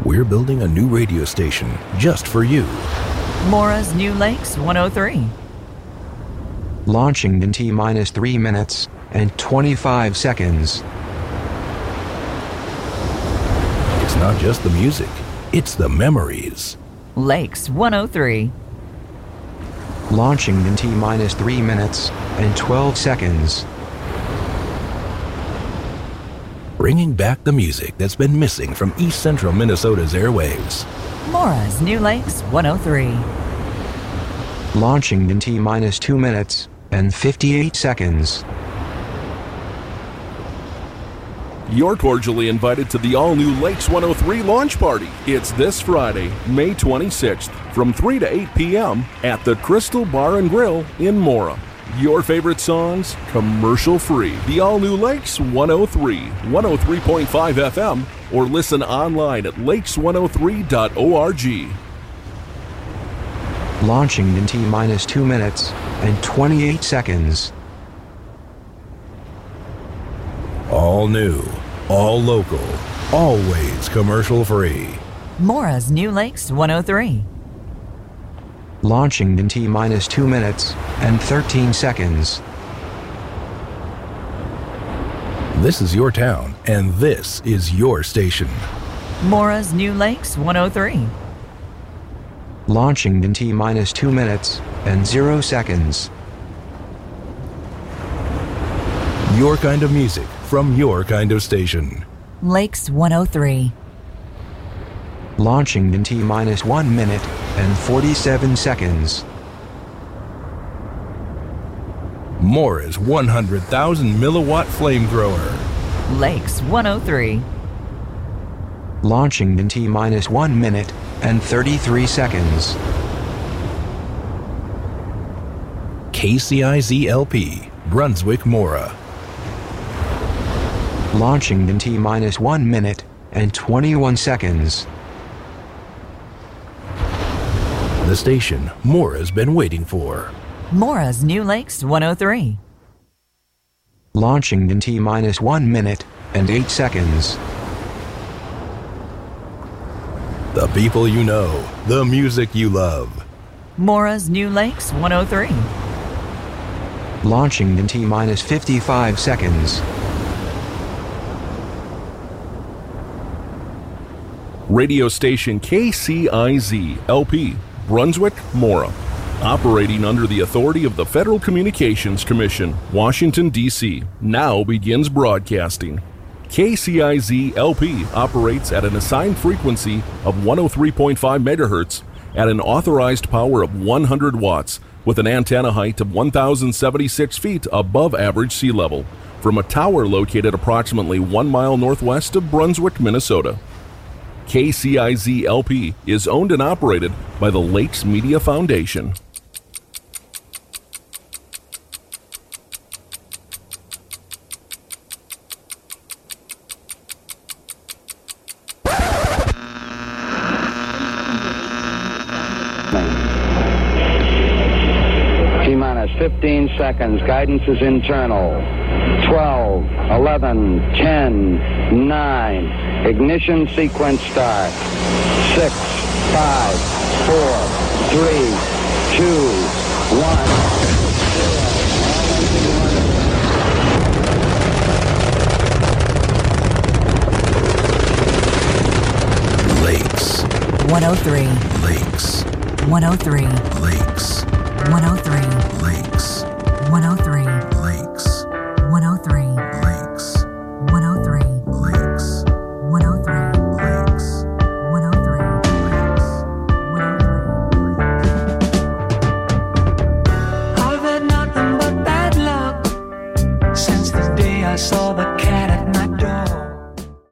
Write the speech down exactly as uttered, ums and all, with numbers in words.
We're building a new radio station just for you. Mora's New Lakes one oh three. Launching in T minus three minutes and twenty-five seconds. It's not just the music, it's the memories. Lakes one oh three. Launching in T minus three minutes and twelve seconds. Bringing back the music that's been missing from East Central Minnesota's airwaves. Mora's New Lakes one oh three. Launching in T minus two minutes and fifty-eight seconds. You're cordially invited to the all-new Lakes one oh three launch party. It's this Friday, May twenty-sixth, from three to eight p.m. at the Crystal Bar and Grill in Mora. Your favorite songs, commercial-free. The all-new Lakes one oh three, one oh three point five F M, or listen online at lakes one oh three dot org. Launching in T minus two minutes and twenty-eight seconds. All new, all local, always commercial-free. Mora's New Lakes one oh three. Launching in T minus two minutes and thirteen seconds. This is your town, and this is your station. Mora's New Lakes one oh three. Launching in T minus two minutes and zero seconds. Your kind of music from your kind of station. Lakes one oh three. Launching in T minus one minute and forty-seven seconds. Mora's one hundred thousand milliwatt flamethrower. Lakes one oh three. Launching in T minus one minute and thirty-three seconds. K C I Z L P, Brunswick, Mora. Launching in T minus one minute and twenty-one seconds. The station Mora's been waiting for. Mora's New Lakes one oh three. Launching in T minus one minute and eight seconds. The people you know, the music you love. Mora's New Lakes one oh three. Launching in T minus fifty-five seconds. Radio station K C I Z L P, Brunswick, Mora. Operating under the authority of the Federal Communications Commission, Washington, D C, now begins broadcasting. K C I Z L P operates at an assigned frequency of one oh three point five megahertz at an authorized power of one hundred watts with an antenna height of one thousand seventy-six feet above average sea level from a tower located approximately one mile northwest of Brunswick, Minnesota. K C I Z L P is owned and operated by the Lakes Media Foundation. T-minus fifteen seconds. Guidance is internal. twelve, eleven, ten, nine. Ignition sequence start. six, five, four, three, two, one. Lakes. one oh three. Lakes. one oh three. Lakes. one oh three. Lakes. one oh three. Lakes.